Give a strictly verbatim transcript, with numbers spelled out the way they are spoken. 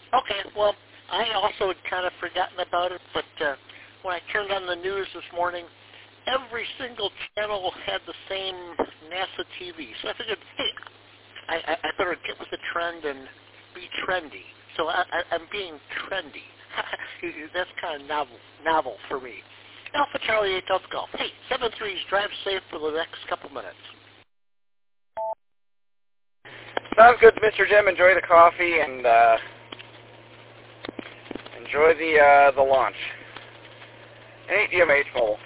Okay, well, I also had kind of forgotten about it, but uh, when I turned on the news this morning, every single channel had the same NASA T V. So I figured, hey, I, I, I better get with the trend and be trendy. So I, I, I'm being trendy. That's kind of novel, novel for me. Alpha Charlie eight Delta Golf. Hey, seven threes, drive safe for the next couple minutes. Sounds good, Mister Jim. Enjoy the coffee and uh, enjoy the uh, the launch. Hey, D M H Mobile.